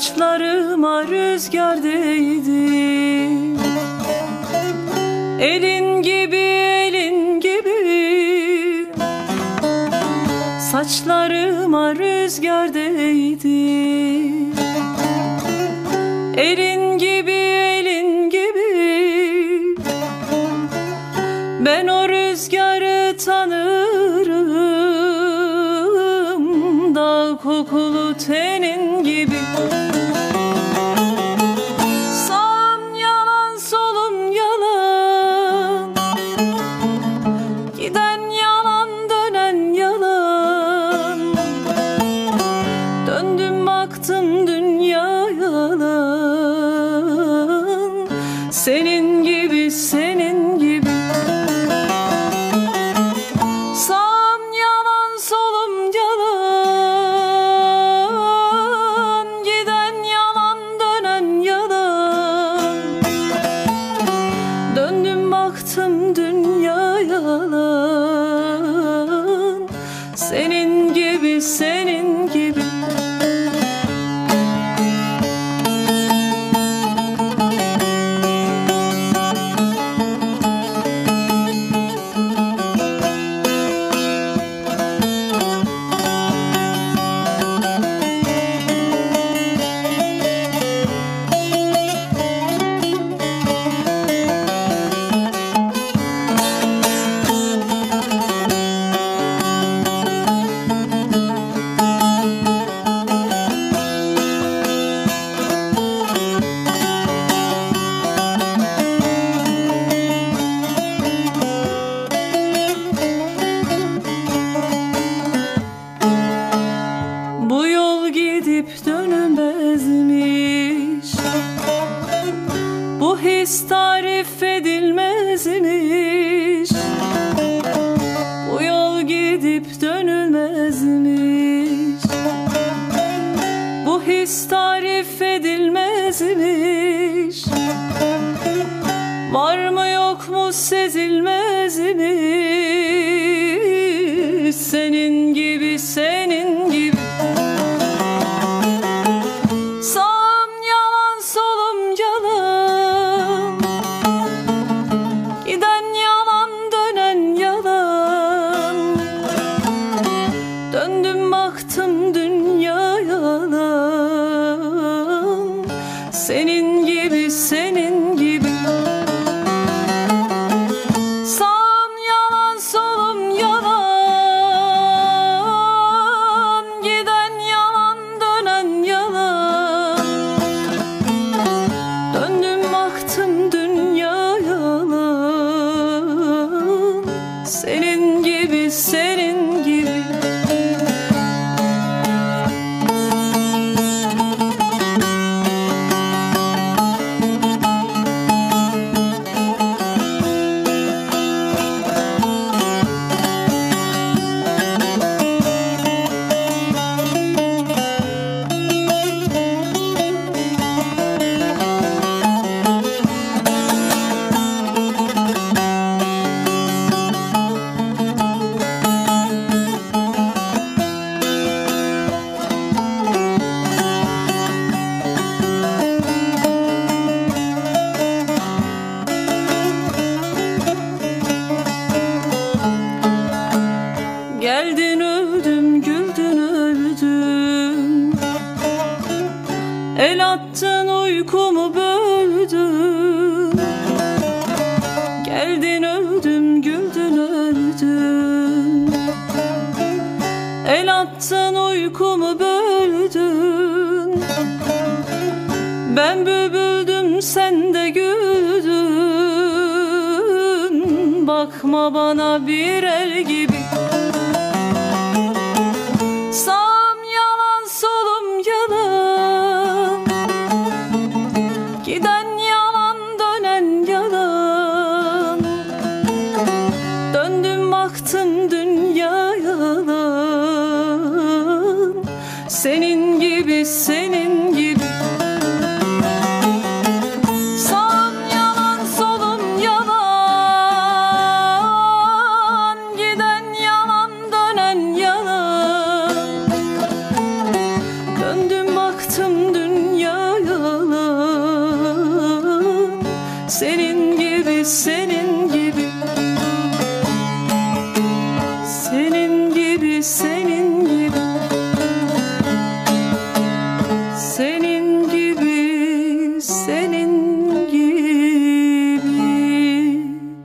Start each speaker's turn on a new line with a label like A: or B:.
A: Saçlarıma rüzgar değdi. Elin gibi, elin gibi. Saçlarıma rüzgar değdi. Elin gibi, elin gibi. Ben o rüzgarı tanırım, dağ kokulu tenin gibi. Sağım yalan, solum yalan. Giden yalan, dönen yalan. Döndüm baktım dünya yalan. Senin gibi, senin gibi. Sağım yalan, solum yalan. Giden yalan, dönen yalan. Döndüm baktım dünya yalan. Senin gibi, senin gibi. Bu yol gidip dönülmezmiş. Bu his tarif edilmezmiş. Bu yol gidip dönülmezmiş. Bu his tarif edilmezmiş. Var mı yok mu sezilmezmiş. Senin gibi, senin gibi. Sağım yalan, solum yalan. Giden yalan, dönen yalan. Döndüm baktım dünya yalan. Senin gibi, senin gibi. Sağım yalan, solum yalan. Giden yalan, dönen yalan. Döndüm baktım dünya yalan. Senin gibi, senin gibi. Geldin öldüm, güldün öldüm. El attın, uykumu böldün. Geldin öldüm, güldün öldüm. El attın, uykumu böldün. Ben bülbüldüm, sen de güldün. Bakma bana bir el gibi. Sağım yalan, solum yalan. Giden yalan, dönen yalan. Döndüm baktım dünya yalan. Senin gibi, senin gibi. Sağım yalan, solum yalan. Giden yalan, dönen yalan. Döndüm baktım dünya senin gibisi